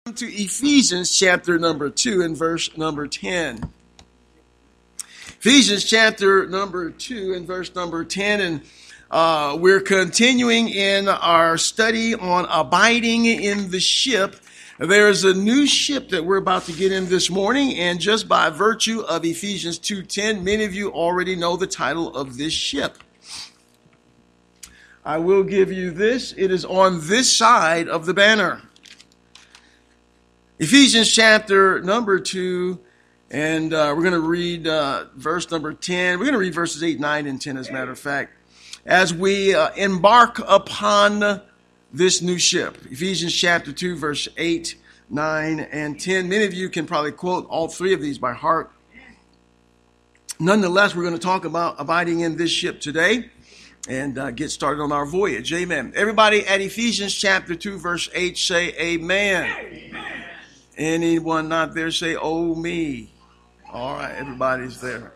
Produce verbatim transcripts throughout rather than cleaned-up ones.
To Ephesians chapter number two and verse number ten. Ephesians chapter number two and verse number ten, and uh, we're continuing in our study on abiding in the ship. There's a new ship that we're about to get in this morning, and just by virtue of Ephesians two ten, many of you already know the title of this ship. I will give you this. It is on this side of the banner. Ephesians chapter number two, and uh, we're going to read uh, verse number ten. We're going to read verses eight, nine, and ten, as a matter of fact, as we uh, embark upon this new ship. Ephesians chapter two, verse eight, nine, and ten. Many of you can probably quote all three of these by heart. Nonetheless, we're going to talk about abiding in this ship today and uh, get started on our voyage. Amen. Everybody at Ephesians chapter two, verse eight, say amen. Amen. Anyone not there, say, oh, me. All right, everybody's there.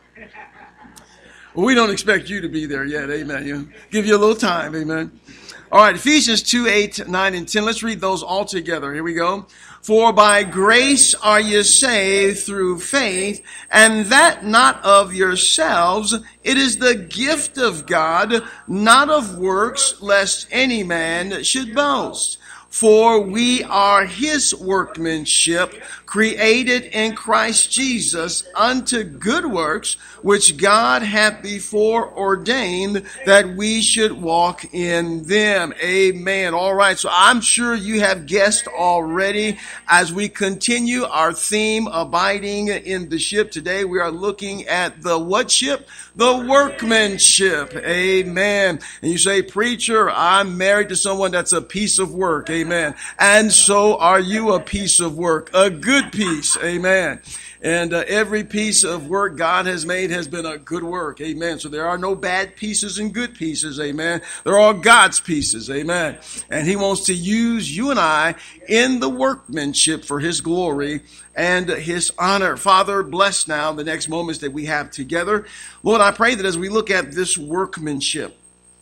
Well, we don't expect you to be there yet, amen. You give you a little time, amen. All right, Ephesians two, eight, nine, and ten. Let's read those all together. Here we go. For by grace are you saved through faith, and that not of yourselves. It is the gift of God, not of works, lest any man should boast. For we are his workmanship, created in Christ Jesus unto good works, which God hath before ordained that we should walk in them. Amen. All right, so I'm sure you have guessed already as we continue our theme, abiding in the ship. Today we are looking at the what ship? The workmanship. Amen. And you say, preacher, I'm married to someone that's a piece of work. Amen. And so are you a piece of work, a good piece. Amen. And uh, every piece of work God has made has been a good work. Amen. So there are no bad pieces and good pieces. Amen. They're all God's pieces. Amen. And he wants to use you and I in the workmanship for his glory and his honor. Father, bless now the next moments that we have together. Lord, I pray that as we look at this workmanship,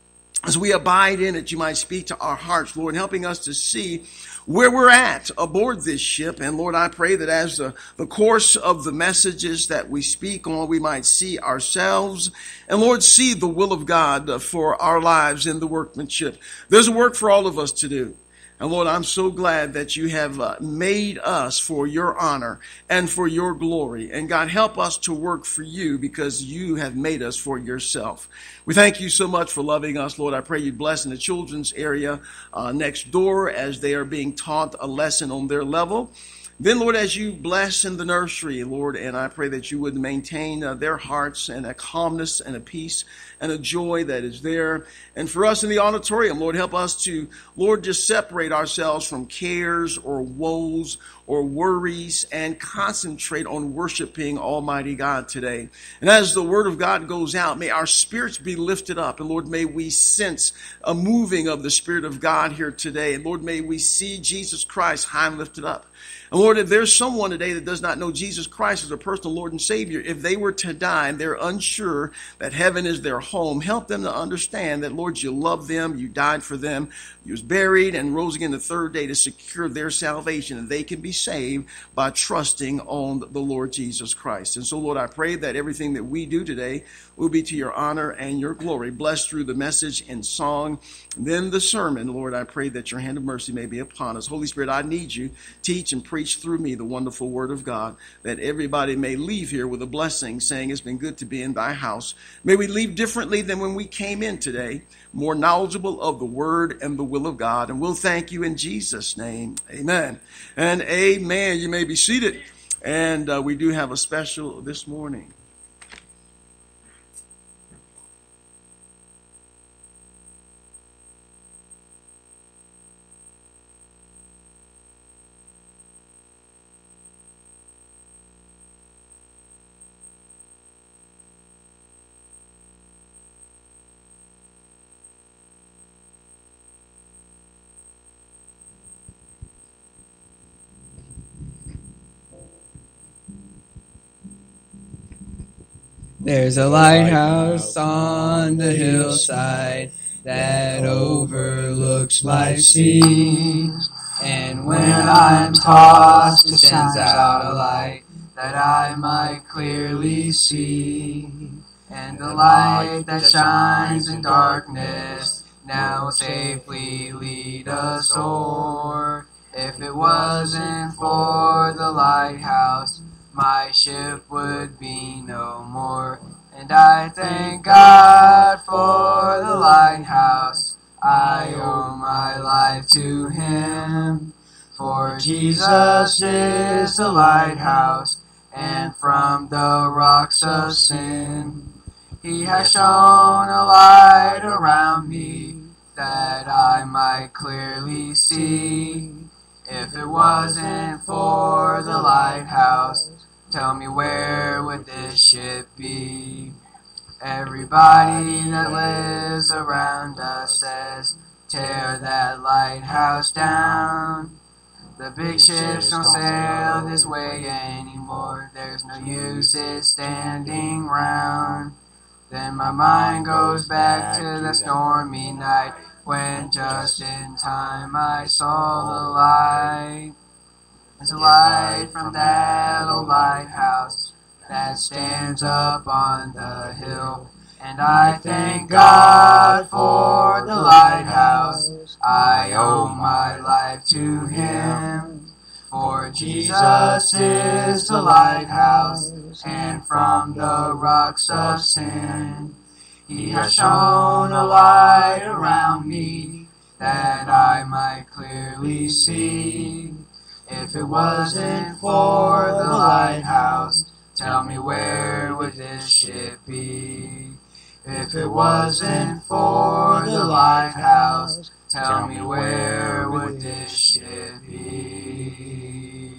as we abide in it, you might speak to our hearts, Lord, helping us to see where we're at aboard this ship. And Lord, I pray that as the, the course of the messages that we speak on, we might see ourselves and, Lord, see the will of God for our lives in the workmanship. There's a work for all of us to do. And Lord, I'm so glad that you have uh, made us for your honor and for your glory. And God, help us to work for you because you have made us for yourself. We thank you so much for loving us, Lord. I pray you bless in the children's area uh, next door as they are being taught a lesson on their level. Then, Lord, as you bless in the nursery, Lord, and I pray that you would maintain uh, their hearts and a calmness and a peace and a joy that is there. And for us in the auditorium, Lord, help us to, Lord, just separate ourselves from cares or woes or worries and concentrate on worshiping Almighty God today. And as the word of God goes out, may our spirits be lifted up. And Lord, may we sense a moving of the Spirit of God here today. And Lord, may we see Jesus Christ high and lifted up. And Lord, if there's someone today that does not know Jesus Christ as a personal Lord and Savior, if they were to die and they're unsure that heaven is their home, help them to understand that, Lord, you love them, you died for them, you was buried and rose again the third day to secure their salvation, and they can be saved by trusting on the Lord Jesus Christ. And so, Lord, I pray that everything that we do today will be to your honor and your glory. Blessed through the message and song, and then the sermon. Lord, I pray that your hand of mercy may be upon us. Holy Spirit, I need you. Teach and preach through me the wonderful word of God, that everybody may leave here with a blessing, saying it's been good to be in thy house. May we leave differently than when we came in today, more knowledgeable of the word and the will of God. And we'll thank you in Jesus' name. Amen. And amen. You may be seated. And uh, we do have a special this morning. There's a lighthouse on the hillside that overlooks life's sea, and And when I'm tossed, it sends out a light that I might clearly see. And the light that shines in darkness now safely lead us o'er. If it wasn't for the lighthouse, my ship would be no more. And I thank God for the lighthouse. I owe my life to Him. For Jesus is the lighthouse, and from the rocks of sin, He has shone a light around me that I might clearly see. If it wasn't for the lighthouse, tell me where would this ship be? Everybody that lives around us says, tear that lighthouse down. The big ships don't sail this way anymore. There's no use in standing round. Then my mind goes back to the stormy night when just in time I saw the light. There's a light from that old lighthouse that stands up on the hill. And I thank God for the lighthouse. I owe my life to Him. For Jesus is the lighthouse, and from the rocks of sin, He has shone a light around me that I might clearly see. If it wasn't for the lighthouse, tell me where would this ship be? If it wasn't for the lighthouse, tell me where would this ship be?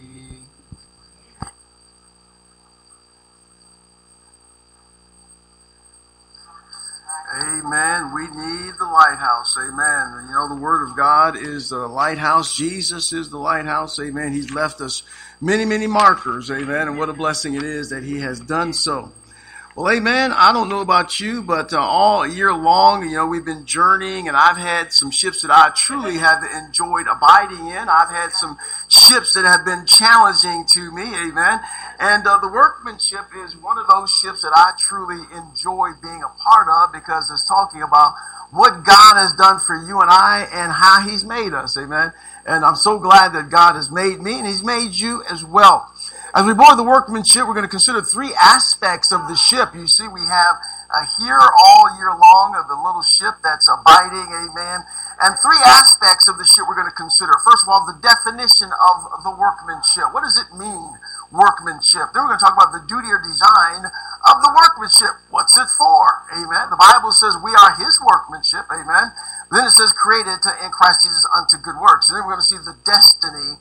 Amen. We need the lighthouse. Amen. You know, the Word of God is the lighthouse. Jesus is the lighthouse. Amen. He's left us many, many markers. Amen. And what a blessing it is that He has done so. Well, amen. I don't know about you, but uh, all year long, you know, we've been journeying, and I've had some ships that I truly have enjoyed abiding in. I've had some ships that have been challenging to me, amen. And uh, the workmanship is one of those ships that I truly enjoy being a part of, because it's talking about what God has done for you and I and how He's made us, amen. And I'm so glad that God has made me, and He's made you as well. As we board the workmanship, we're going to consider three aspects of the ship. You see, we have uh, here all year long of the little ship that's abiding, amen. And three aspects of the ship we're going to consider. First of all, the definition of the workmanship. What does it mean, workmanship? Then we're going to talk about the duty or design of the workmanship. What's it for? Amen. The Bible says we are His workmanship, amen. Then it says created to, in Christ Jesus unto good works. And then we're going to see the destiny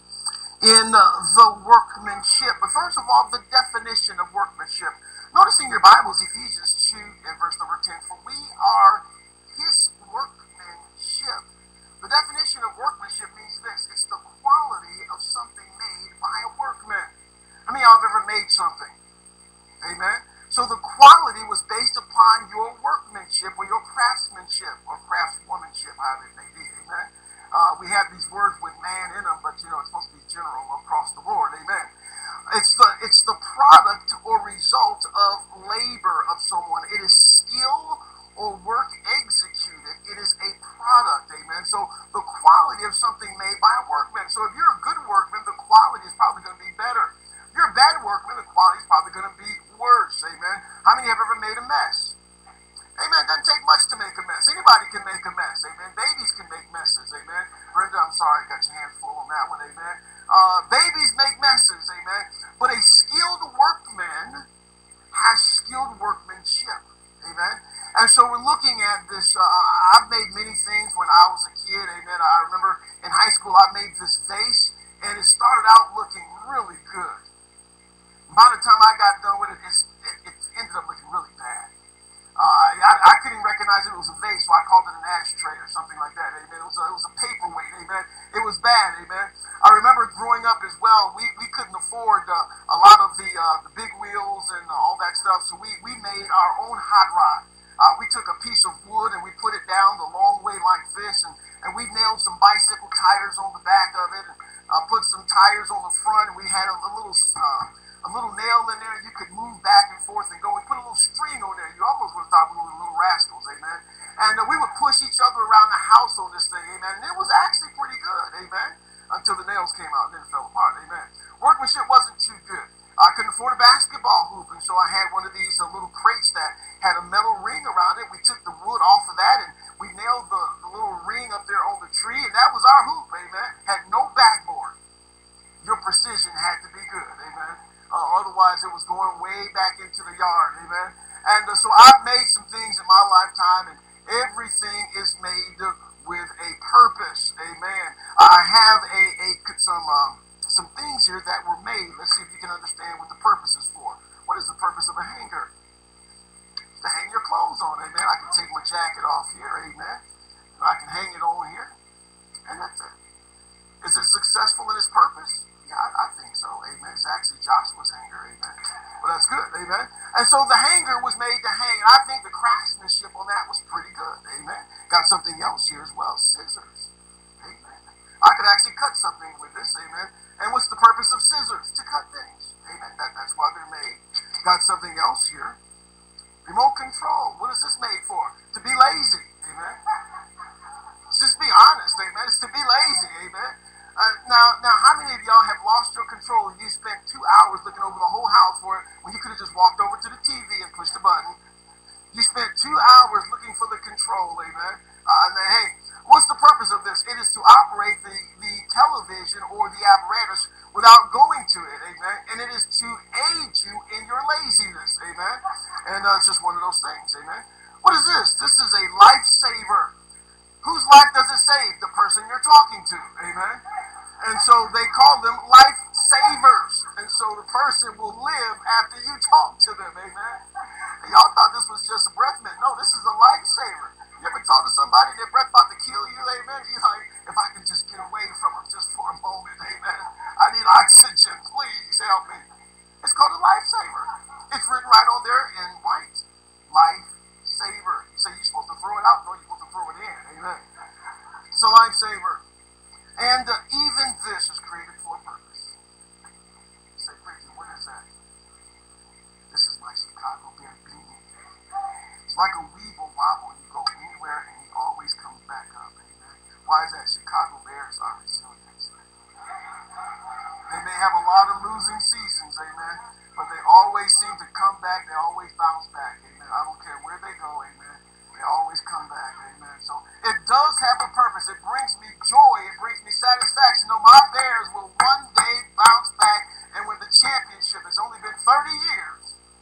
in uh, the workmanship. But first of all, the definition of workmanship. Notice in your Bibles, Ephesians two and verse number ten, for we are His workmanship. The definition of workmanship means this: it's the quality of something made by a workman. How many of y'all have ever made something? Amen? So the quality was based upon your workmanship or your craftsmanship or craftswomanship, however it may be. Amen? Uh, we have these words with man in them, but you know, it's supposed to be general across the board. Amen. It's the, it's the product or result of labor of someone. It is skill or work executed. It is a product. Amen. So the quality of something made by a workman. So if you're a good workman, the quality is probably going to be better. If you're a bad workman, the quality is probably going to be worse. Amen. How many have ever made a mess? Amen. It doesn't take much to make a mess. Anybody can make a mess. Amen. Babies can make messes. Amen. Brenda, I'm sorry, I got your hands full on that one. Amen. Uh, babies make messes. Amen. But a skilled workman has skilled workmanship. Amen. And so we're looking at this. Uh, I've made many things when I was a kid. Amen. I remember in high school I made this vase, and it started out looking really good. By the time I got done with it, it's, it, it ended up looking really bad. Uh, I, I couldn't recognize it was a vase, so I called it an ashtray or something like that. Amen. It was a, it was a paperweight. Amen. It was bad. Amen. I remember growing up as well. We, we couldn't afford uh, a lot of the uh, the big wheels and all that stuff, so we, we made our own hot rod. Uh, we took a piece of wood and we put it down the long way like this, and, and we nailed some bicycle tires on the back of it. And, uh, put some tires on the front, and we had a, a little uh, a little nail in there. You could move back and forth and go. We put a little string on there. You almost would have thought we were little rascals, amen. And uh, we would push each other around the house on this thing, amen. And it was actually pretty good, amen, until the nails came out and then it fell apart, amen. Workmanship wasn't too good. I couldn't afford a basketball hoop, and so I had one of these uh, little crates that had a metal ring around it. We took the wood off of that, and we nailed the, the little ring up there on the tree, and that was our hoop, amen. Had no backboard. Your precision had to be good, amen. Uh, otherwise, it was going way back into the yard, amen. And uh, so I've made some things in my lifetime, and everything is made uh, with a purpose, amen. I have a, a some um, some things here that were made. Let's see if you can understand what the purpose is for. What is the purpose of a hanger? To hang your clothes on, amen. I can take my jacket off here, amen. And I can hang it on here, and that's it. Is it successful in its purpose? Yeah, I, I think so, amen. It's actually Joshua's hanger, amen. Well, that's good, amen. And so the hanger was made to hang, and I think the craftsmanship on that was pretty good, amen. Got something else here as well, scissors, amen. I could actually cut something with this, amen. And what's the purpose of scissors? To cut things, amen. That, that's why they're made. Got something else here. Remote control. What is this made for? To be lazy, amen. Let's just be honest, amen. It's to be lazy, amen. Uh, now, now, how many of y'all have lost your control and you spent two hours looking over the whole house for it when you could have just walked over to the T V and pushed the button? You spent two hours looking for the control, amen. Uh, and then, hey, what's the purpose of this? It is to operate the, the television or the apparatus without going to it, amen. And it is to aid you in your laziness, amen. And uh, it's just one of those things, amen. What is this? This is a lifesaver. Whose life does it save? The person you're talking to, amen. And so they call them lifesavers. And so the person will live after you talk to them, amen. And y'all thought this was just a breath mint. No, this is a lifesaver. You ever talk to somebody and their breath about to kill you, amen? You're like, if I can just get away from them just for a moment, amen. I need oxygen, please help me. It's called a lifesaver. It's written right on there in white. Lifesaver. You say you're supposed to throw it out? No, you're supposed to throw it in, amen. It's a lifesaver. And uh, even this is created for a purpose. You say, Ricky, what is that? This is my Chicago Bear beanie. It's like a weeble wobble. You go anywhere and he always comes back up. Amen. Why is that? Chicago Bears are resilient. They may have a lot of losing seasons, amen, but they always seem to come back. They always bounce back, amen. I don't care where they go, amen. They always come back, amen. So it does have a purpose. It brings me joy. It brings me satisfaction. No, my Bears will one day bounce back and win the championship. It's only been thirty years.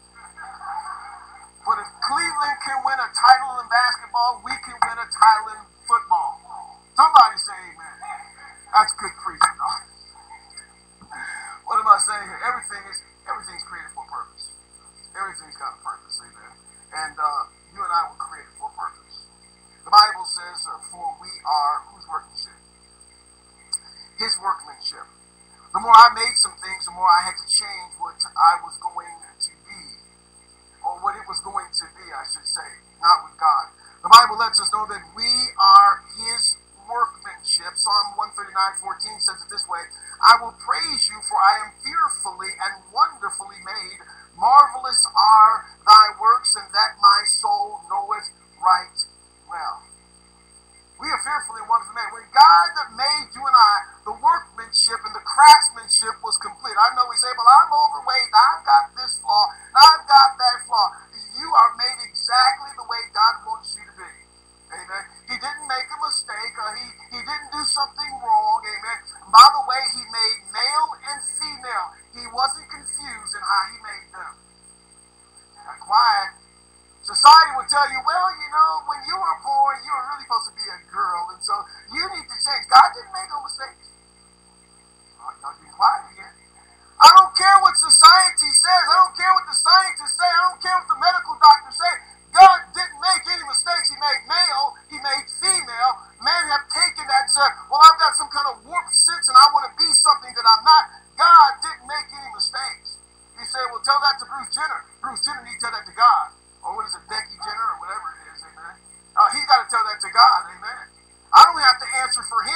But if Cleveland can win a title in basketball, we can win a title in football. Somebody say amen. That's good preaching, though. What am I saying here? Everything is everything's created for a purpose. Everything's got a purpose, amen. And uh, you and I were created for a purpose. The Bible says, uh, for we are, whose workmanship? His workmanship. The more I made some things, the more I had to change what I was going to be. Or what it was going to be, I should say. Not with God. The Bible lets us know that we are His workmanship. Psalm one thirty-nine fourteen says it this way: I will praise you, for I am fearfully and wonderfully made. Marvelous are thy works, and that my soul knoweth right well. We are fearfully and wonderfully made. When God that made you and I, the workmanship and the craftsmanship was complete. I know we say, well, I'm overweight, I've got this flaw, and I've got that flaw. You are made exactly the way God wants you to be. Amen. He didn't make a mistake. Uh, he, he didn't do something wrong. Amen. By the way, he made male and female. He wasn't confused in how he made them. Now, quiet. Society will tell you, well, you know, when you were born, you were really supposed to be a girl, and so you need to change. God didn't make no mistakes. Oh, y'all getting quiet again. I don't care what society says. I don't care what the scientists say. I don't care what the medical doctors say. God didn't make any mistakes. He made male. He made female. Men have taken that and said, well, I've got some kind of warped sense and I want to be something that I'm not. God didn't make any mistakes. You say, well, tell that to Bruce Jenner. Bruce Jenner needs to tell that to God. Or what is it, Becky Jenner or whatever it is, amen. Uh, he's got to tell that to God, amen. I don't have to answer for him. He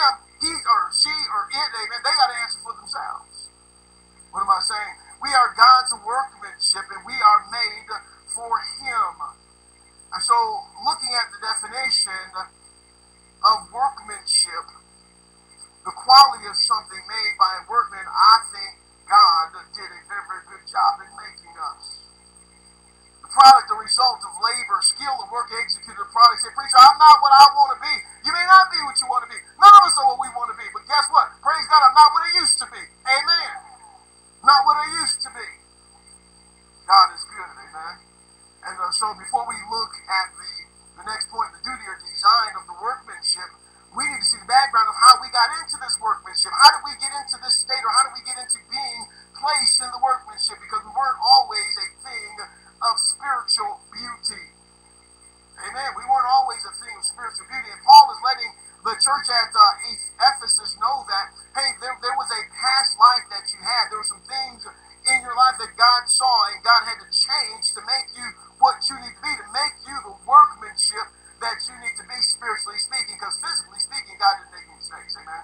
he or she or it, amen, they got to answer for themselves. What am I saying? We are God's workmanship, and we are made for him. And so, looking at the definition of workmanship, the quality of something made by a workman, I think God did a very, very good job in making us. The product, the result of labor, skill, and work executed the product. Say, preacher, I'm not what I want to be. You may not be what you want to be. None of us are what we want to be. But guess what? Praise God, I'm not what I used to be. Amen. Not what I used to be. God is good. Amen. And uh, so before we look at the, the next point, the duty or design of the workmanship, we need to see the background of how we got into this workmanship. How did we get into this state, or how did we get into being placed in the workmanship? Because we weren't always a thing of spiritual beauty. Amen. We weren't always a thing of spiritual beauty. And Paul is letting the church at uh, Ephesus know that, hey, there, there was a past life that you had. There were some things in your life that God saw, and God had to change to make you what you need to be, to make you the workmanship that you need to be, spiritually speaking, because physically speaking, God didn't make any mistakes. Amen.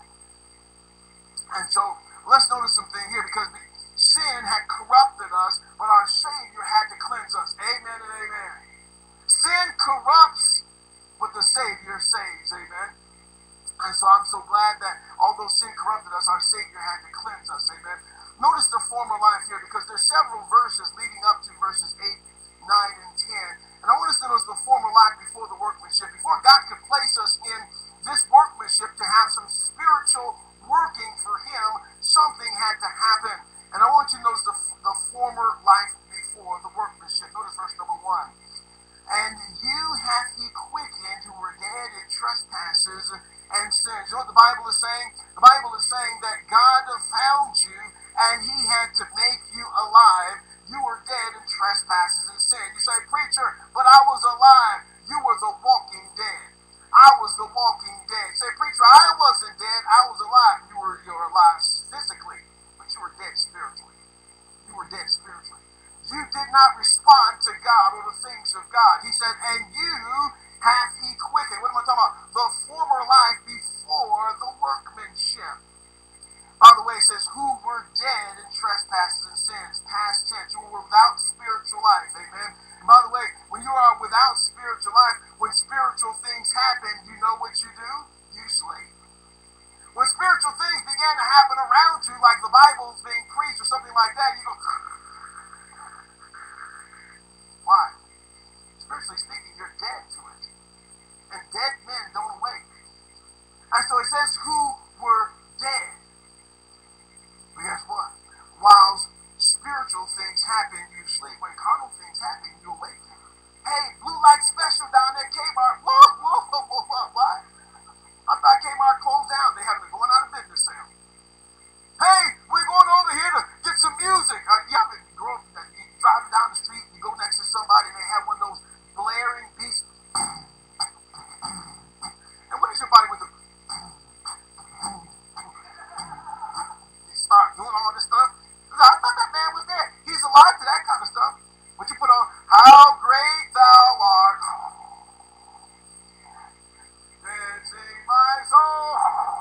And so let's notice something here, because sin had corrupted us, but our Savior had to cleanse us. Amen and amen. Sin corrupts, but the Savior saves. Amen. And so I'm so glad that although sin corrupted us, our Savior had to cleanse us. Amen. Notice the former life here, because there's several verses leading up to verses eight, nine, and ten. And I want us to notice the former life before the workmanship. Before God could place us in this workmanship to have some spiritual working for him, something had to happen. And I want you to notice the, the former life before the workmanship. Notice verse number one. And you hath he quickened who were dead in trespasses and sins. You know what the Bible is saying? The Bible is saying that God found you and he had to make you alive. You were dead in trespasses and sin. You say, preacher, but I was alive. You were the walking dead. I was the walking dead. You say, preacher, I wasn't dead. I was alive. You were, you were alive physically, but you were dead spiritually. You were dead spiritually. You did not respond to God or the things of God. He said, and you hath he quickened. What am I talking about? The former life before the workmanship. By the way, it says, who were dead in trespasses and sins. Past tense. You were without spiritual life. Amen. And by the way, when you are without spiritual life, when spiritual things happen, you know what you do? You sleep. When spiritual things began to happen around you, like the Bible's being preached or something like that, you go, why? Spiritually speaking, you're dead to it. And dead men don't awake. And so it says, who were dead. But guess what? While spiritual things happen, you sleep. When carnal things happen, you awaken. Hey, blue light special down there, Kmart. Whoa, whoa, whoa, whoa, whoa, what? I thought Kmart closed down. They haven't been going out of business sale. Hey, we're going over here to get some music. Uh, yeah, but you, go, you drive down the street, you go next to somebody, and they have one of those blaring beats. And what is your body with the... Start doing all this stuff. I thought that man was dead. He's alive to that kind of stuff. But you put on, how great thou art. Dancing my soul.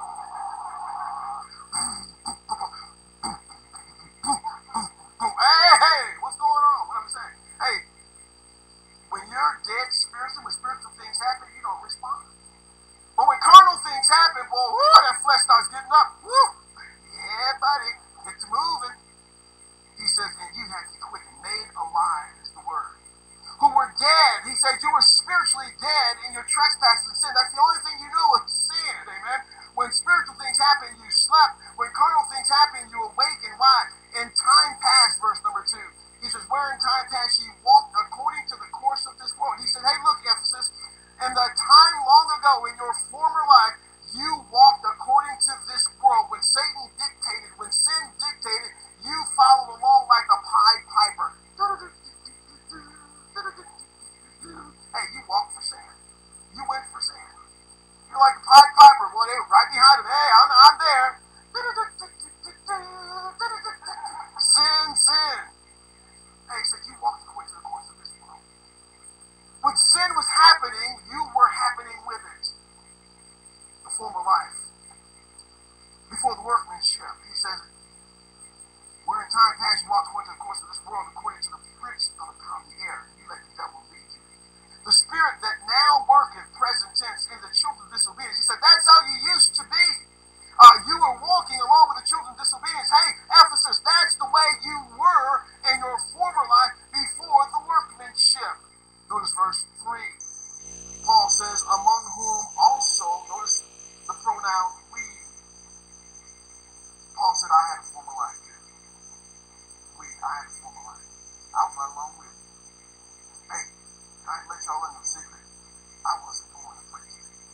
Hey, hey, what's going on? What I'm saying? Hey, when you're dead spiritually, when spiritual things happen, you don't respond. But when carnal things happen, boy, whoo, that flesh starts getting up. Woo. Yeah, buddy, get to moving. He says, and you have to quickened, made alive is the word. Who were dead. He said you were spiritually dead in your trespasses and sin. That's the only thing you knew was sin, amen. When spiritual things happen, you slept. When carnal things happen, you awaken. Why? In time past, verse number two. He says, where in time past ye walked according to the course of this world. He said, hey, look, Ephesus, in the time long ago in your former life, you walked according to this world. When Satan dictated, when sin dictated, you followed along like a Pied Piper. Hey, you walked for sin. You went for sin. You're like a Pied Piper. Boy, they were right behind him. Hey, I'm, I'm there. Sin, sin. Hey, he said, you walked according to the course of this world. When sin was happening, you were happening with it. The former life. time past you walked according to the course of this world, according to the prince of the power of the air. You let the devil lead you. The spirit that now worketh, present tense, in the children of disobedience. He said, that's how you used to be. Uh, you were walking along with the children of disobedience. Hey, Ephesus, that's the way you were in your former life before the workmanship. Notice verse three. Paul says, among whom also, notice the pronoun we. Paul said, I had a former life too. We, I had a former life. I was right along with you. Hey, can I let y'all in the secret? I wasn't born a priest.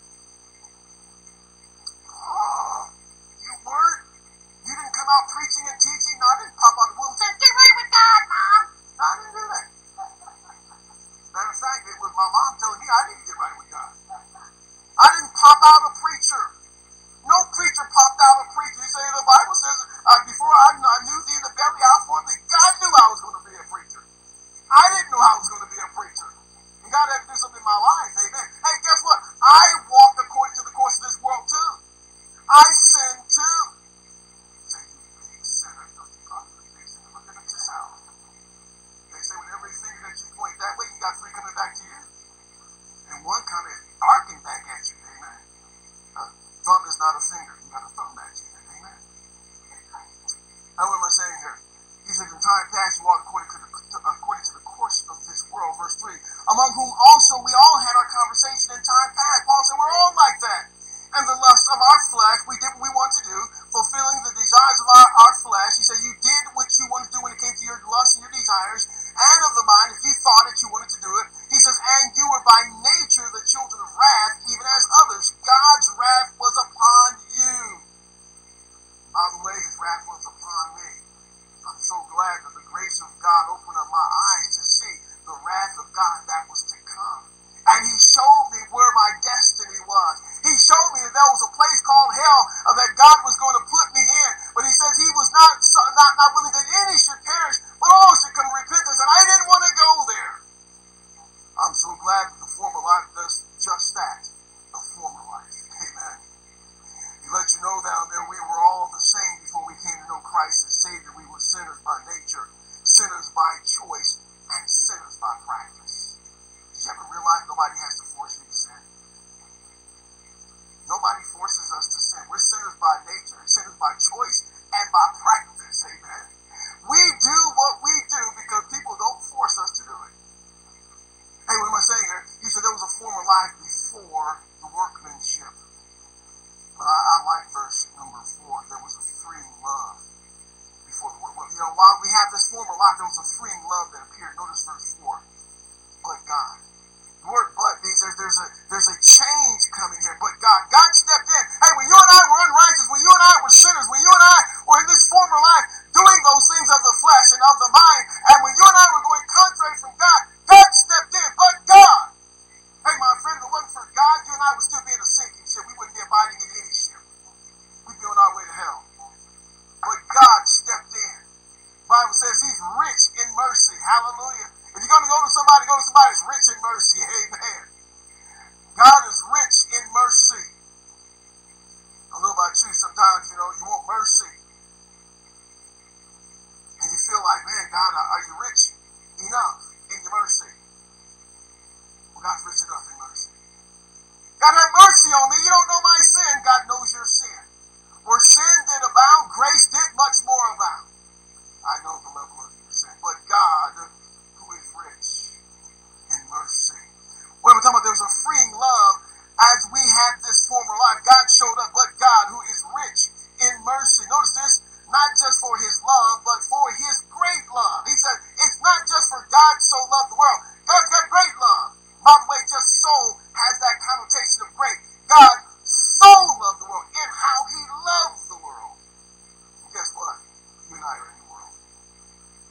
Oh, you weren't? You didn't come out preaching and teaching? No, I didn't pop out the womb and say, get right with God, Mom. No, I didn't do that. Matter of fact, it was my mom telling me I didn't get right with God. I didn't pop out a preacher. No preacher popped out a preacher. You say the Bible says, uh, before I, I knew thee in the belly, I formed thee. God knew I was going to be a preacher. I didn't know I was going to be a preacher. And God had to do something in my life. Amen. Hey, guess what? I walked according to the course of this world too. I sinned too. Say, you big sinner, don't you call me a big sinner? Look at yourself. They say with every finger that you point that way, you got three coming back to you. And one kind of arcing back at you. Amen. Uh, thumb is not a finger. You got a thumb at you. Amen. Now, what am I saying here? He said, in time past, you walked according to the, to, according to the course of this world. Verse three. Among whom also we all had our conversation in time past. Paul said, we're all like that. And the lust of our flesh, we did what we want to do, fulfilling the desires of our, our flesh. He said, you did what you wanted to do when it came to your lust and your desires, and of the mind, if you thought that you wanted to do it. He says, and you were by nature the children of wrath, even as others. God's wrath was upon you. By the way, his wrath was upon me. I'm so glad that the grace of God opened up my eyes to see the wrath of God that was to come. And he showed me where my destiny was. He showed me that there was a place called hell uh, that God was going to put me in. But he says he was not, not, not willing that any should perish, but all should come to repentance. And I didn't want to go there. I'm so glad that the former life does just that. The former life. Amen. He let you know down there we were all the same before we came to know Christ as Savior. We were sinners by nature, sinners by choice, and sinners by practice. Did you ever realize nobody has to force you to sin? Nobody forces us to sin. We're sinners by nature, sinners by choice, and by practice. Amen. We do what we do because people don't force us to do it. Hey, what am I saying here? He said there was a former life before the workmanship. But I, I like verse number four. There was a freeing love before the work. You know, while we have this former life, there was a freeing love that appeared. Notice verse four. But God. The word but means there's, there's a there's a change coming here. But God. God stepped in. Hey, when you and I were unrighteous, when you and I were sinners, when you and I were in this former life doing those things of the flesh and of the mind, and when you and I were going contrary from God, God stepped in. But God. Hey, my friend, if it wasn't for God, you and I would still be in a sinking ship. We wouldn't be abiding in any ship. We'd be on our way to hell. But God stepped in. The Bible says he's rich in mercy. Hallelujah. If you're going to go to somebody, go to somebody who's rich in mercy. Amen. God is rich in mercy. I don't know about you. Sometimes, you know, you want mercy. And you feel like, man, God, are you rich enough in your mercy? Well, God's rich enough in mercy. God, have mercy on me. You don't know my sin. God knows your sin. Where sin did abound, grace did much more abound. I know the level of your sin. But God, who is rich in mercy. What am I talking about? There was a freeing love as we had this former life. God showed up, but God, who is rich in mercy. Notice this, not just for his love, but for his great love. He said, it's not just for God so loved the world. God's got great love. By the way, just so has that connotation of great. God so loved the world in how he loves the world. And guess what? You and I are in the world.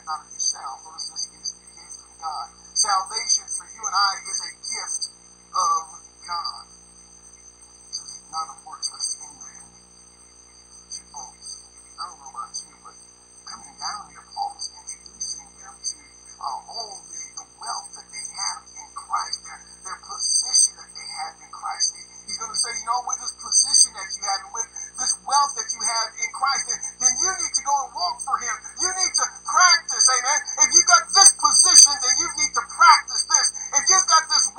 not of yourself. Notice this is the gift of God. Salvation for you and I is a gift of God. This is not of works, lest any man should boast. I don't know about you, but coming down here, Paul is introducing them to uh, all the, the wealth that they have in Christ, their, their position that they have in Christ. He, he's going to say, you know, with this position that you have and with this wealth that you have in Christ, then, then you need to go and walk for him. You need to practice, amen. If you got this position, then you need to practice this. If you've got this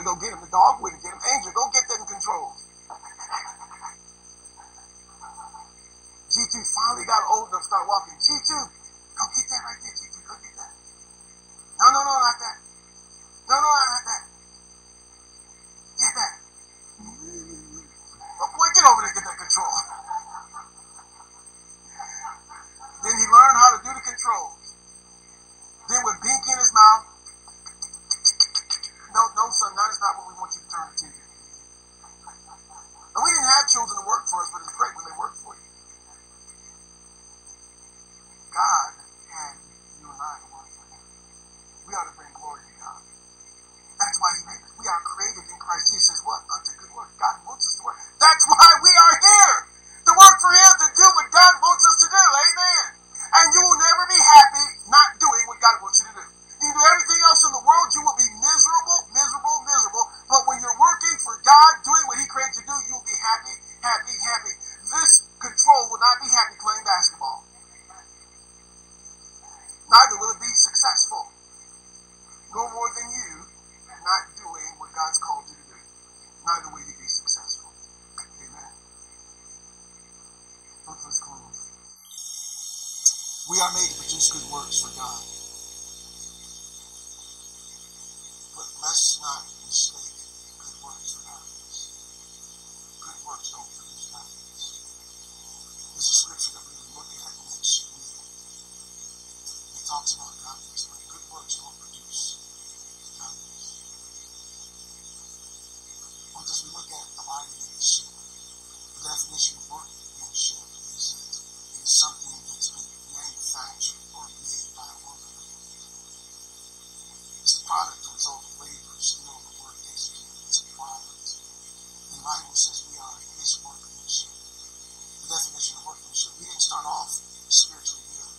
go get him. The dog wouldn't get him. Angel, go get that in control. G two finally got old enough to start walking. G two, go get that right there, G two. Go get that. No, no, no, not that. No, no, not that. Get that. Oh, boy, get over there and get that control. Then he learned how to do the controls. Then with Binky in his mouth, no, no, son, that is not what we want you to turn it to. And we didn't have children to work for us, but it's great when they work for you. God had you and I to work for him. We ought to bring glory to God. That's why he made us. We are created in Christ Jesus. Says what? Unto good work. God wants us to work. That's why we are here. To work for him, to do what God wants us to do. Amen. And you will never be happy not doing what God wants you to do. You do everything else in the world, you will be miserable, miserable, miserable. But when you're working for God, doing what he created you to do, you will be happy, happy, happy. This control will not be happy playing basketball. Neither will it be successful. No more than you not doing what God's called you to do. Neither will you be successful. Amen. Both of us close. We are made to produce good works for God. But let's not mistake good works for godliness. Good works don't produce godliness. There's a scripture that we will look at next week. It talks about godliness, but good works don't produce godliness. Or as we look at abiding in the ship, the definition of workmanship is that it is something that's been manufactured or made by a woman. It's the product or result of labor, skill, or work executed. It's a product. The Bible says we are his workmanship. The definition of workmanship, we didn't start off spiritually good.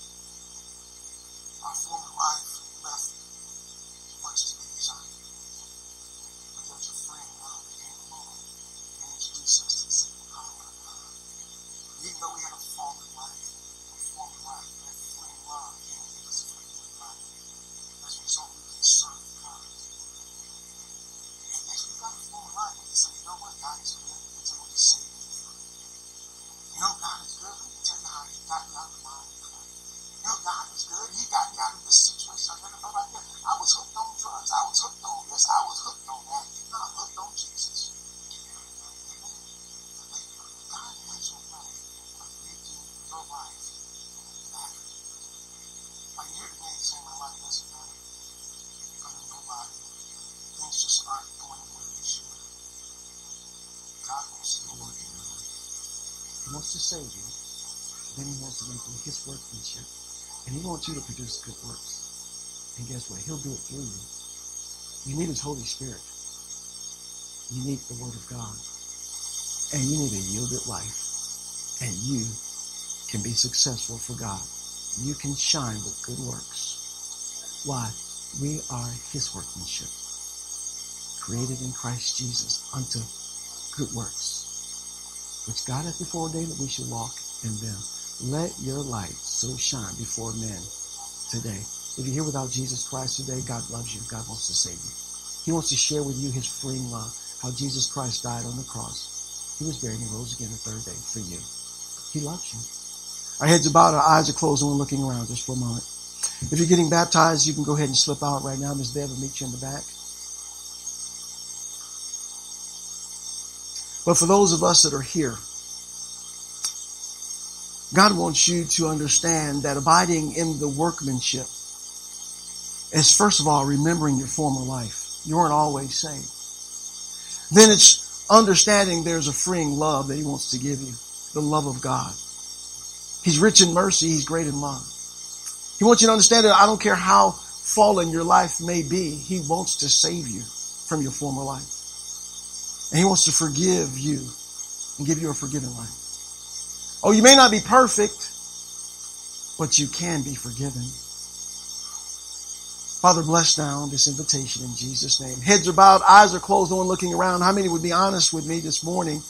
Our former life left much to be desired. But there's a friend love that came along and introduced us to the simple power of God. Even though we had a fallen life, a former life, that friend love came and gave us a forgiven life. As a result, we can serve God. And yes, we've got a former life. We can say, you know what, God is good. We can tell what he saved me from. You know, God is good. Let me tell you how he got me out of the mind. You know, God is good. He got me out of this situation. I never thought about that. I was hooked on drugs. I was hooked on this. I was hooked on that. No, I'm hooked on Jesus. Amen. God has a way of making your life matter. Are you here today saying my life doesn't matter? I'm a nobody. Things just aren't going the way they should. God wants to work in your life. He wants to save you. Then he wants to make you his workmanship. And he wants you to produce good works. And guess what? He'll do it through you. You need his Holy Spirit. You need the Word of God. And you need a yielded life. And you can be successful for God. You can shine with good works. Why? We are his workmanship. Created in Christ Jesus unto good works, which God hath before ordained that we should walk in them. Let your light so shine before men today. If you're here without Jesus Christ today, God loves you. God wants to save you. He wants to share with you his freeing love, how Jesus Christ died on the cross. He was buried and rose again the third day for you. He loves you. Our heads are bowed, our eyes are closed, and we're looking around just for a moment. If you're getting baptized, you can go ahead and slip out right now. Miz Bev will meet you in the back. But for those of us that are here, God wants you to understand that abiding in the workmanship is, first of all, remembering your former life. You weren't always saved. Then it's understanding there's a freeing love that he wants to give you, the love of God. He's rich in mercy. He's great in love. He wants you to understand that I don't care how fallen your life may be, he wants to save you from your former life. And he wants to forgive you and give you a forgiven life. Oh, you may not be perfect, but you can be forgiven. Father, bless now this invitation in Jesus' name. Heads are bowed, eyes are closed, no one looking around. How many would be honest with me this morning?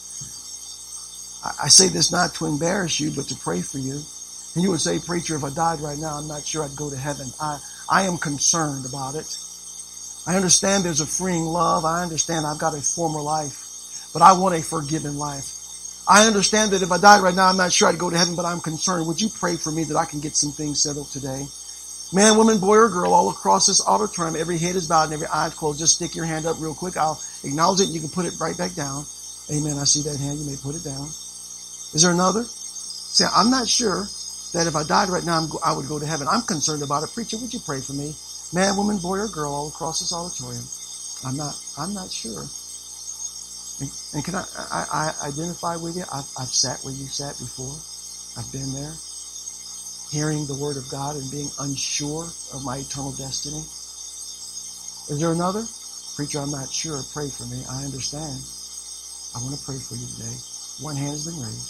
I say this not to embarrass you, but to pray for you. And you would say, preacher, if I died right now, I'm not sure I'd go to heaven. I, I am concerned about it. I understand there's a freeing love. I understand I've got a former life, but I want a forgiven life. I understand that if I died right now, I'm not sure I'd go to heaven, but I'm concerned. Would you pray for me that I can get some things settled today? Man, woman, boy, or girl, all across this auditorium, every head is bowed and every eye is closed. Just stick your hand up real quick. I'll acknowledge it and you can put it right back down. Amen. I see that hand. You may put it down. Is there another? Say, I'm not sure that if I died right now, I'm go- I would go to heaven. I'm concerned about it. Preacher, would you pray for me? Man, woman, boy, or girl, all across this auditorium. I'm not, I'm not sure. And, and can I, I, I identify with you? I've, I've sat where you sat before. I've been there, hearing the word of God and being unsure of my eternal destiny. Is there another? Preacher, I'm not sure. Pray for me. I understand. I want to pray for you today. One hand has been raised.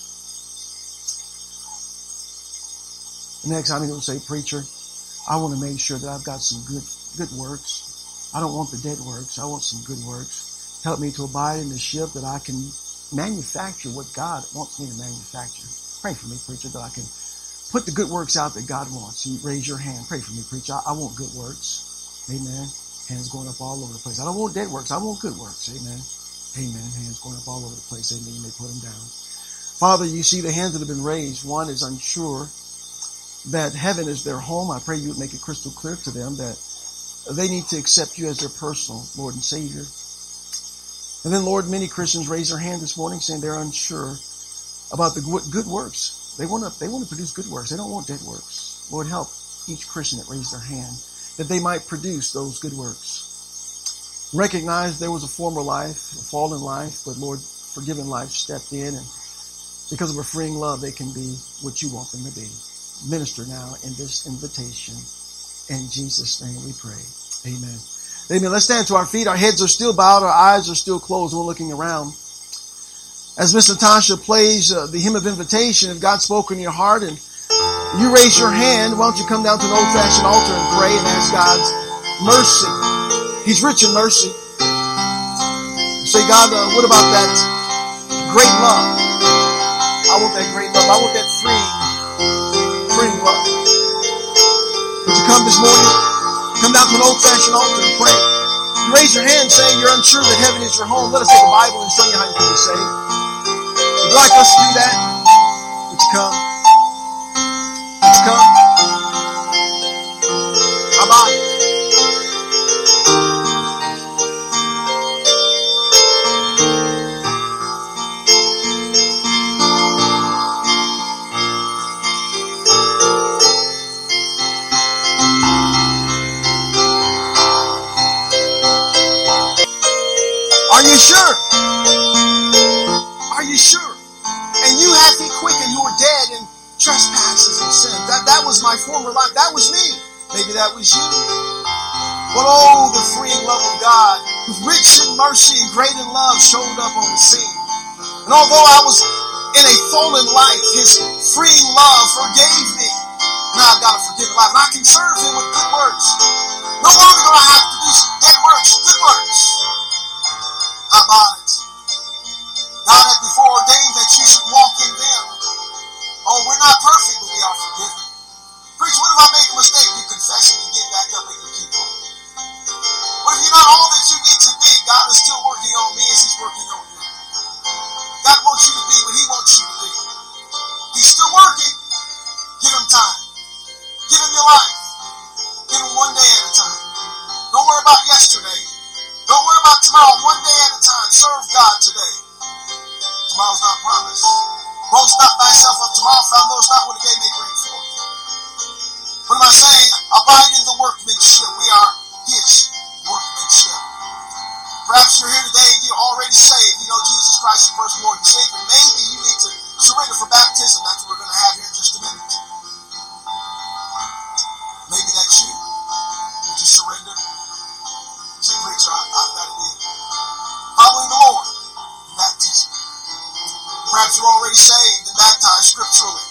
The next time he'll say, preacher, I want to make sure that I've got some good, good works. I don't want the dead works. I want some good works. Help me to abide in the ship that I can manufacture what God wants me to manufacture. Pray for me, preacher, that I can put the good works out that God wants. You raise your hand. Pray for me, preacher. I, I want good works. Amen. Hands going up all over the place. I don't want dead works. I want good works. Amen. Amen. Hands going up all over the place. Amen. You may put them down. Father, you see the hands that have been raised. One is unsure that heaven is their home. I pray you would make it crystal clear to them that they need to accept you as their personal Lord and Savior. And then, Lord, many Christians raise their hand this morning saying they're unsure about the good works. They want to, they want to produce good works. They don't want dead works. Lord, help each Christian that raised their hand that they might produce those good works. Recognize there was a former life, a fallen life, but Lord, forgiven life stepped in, and because of a freeing love, they can be what you want them to be. Minister now in this invitation. In Jesus' name we pray. Amen. Amen. Let's stand to our feet. Our heads are still bowed. Our eyes are still closed. We're looking around. As Miss Natasha plays uh, the hymn of invitation, if God spoke in your heart and you raise your hand, why don't you come down to an old-fashioned altar and pray and ask God's mercy. He's rich in mercy. Say, God, uh, what about that great love? I want that great love. I want that freeing, freeing love. Would you come this morning? Come down to an old-fashioned altar and pray. You raise your hand saying you're unsure that heaven is your home. Let us take a Bible and show you how you can be saved. Would you like us to do that? Would you come? Would you come? How about it? Are you sure? Are you sure? And you hath he quickened who were dead in trespasses and sin. That, that was my former life. That was me. Maybe that was you. But oh, the freeing love of God, who's rich in mercy and great in love, showed up on the scene. And although I was in a fallen life, his freeing love forgave me. Now I've got a forgiven life. And I can serve him with good works. No longer do I have to do dead works, good works. How about it? God had before ordained that you should walk in them. Oh, we're not perfect, but we are forgiven. Preach, what if I make a mistake? You confess it, you get back up and you keep going. What if you're not all that you need to be? God is still working on me as he's working on you. God wants you to be what he wants you to be. He's still working. Give him time. Give him your life. Give him one day at a time. Don't worry about yesterday. Don't worry about tomorrow. One day at a time. Serve God today. Tomorrow's not promised. Boast not thyself of tomorrow, for thou knowest not what a day may bring forth. What am I saying? Abide in the workmanship. We are his workmanship. Perhaps you're here today and you're already saved. You know Jesus Christ is personal Lord and Savior. Maybe you need to surrender for baptism. That's what we're going to have here in just a minute. Maybe that's you. Would you surrender? Say, preacher, I, I've got to be following the Lord in baptism. Perhaps you're already saved and baptized scripturally.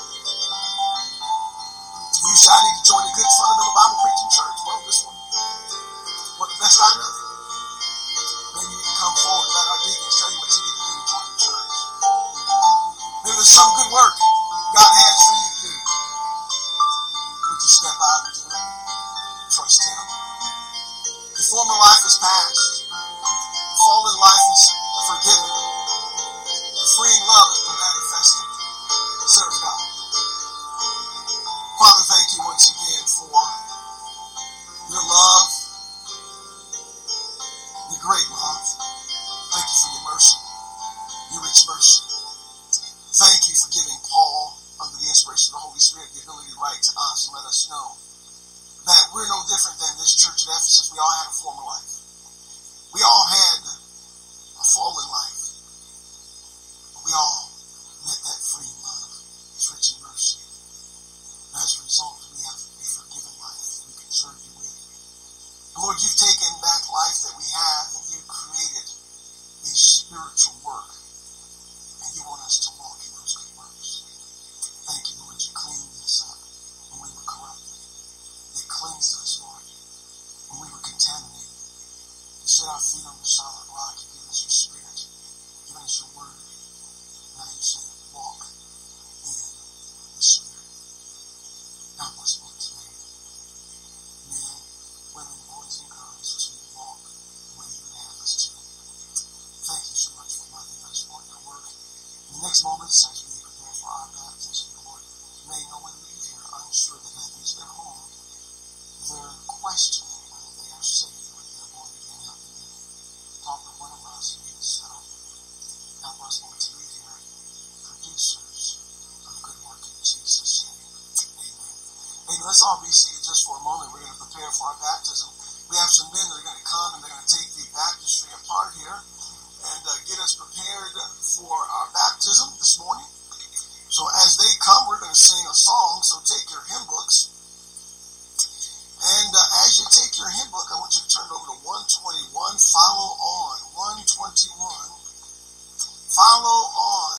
You say, I need to join a good fundamental Bible preaching church. Well, this one, one of the best I know. Maybe you need to come forward and let our deacons tell you what you need to do to join the church. Maybe there's some good work God has for you to do. Would you step out and do it? Trust him. Your former grateful.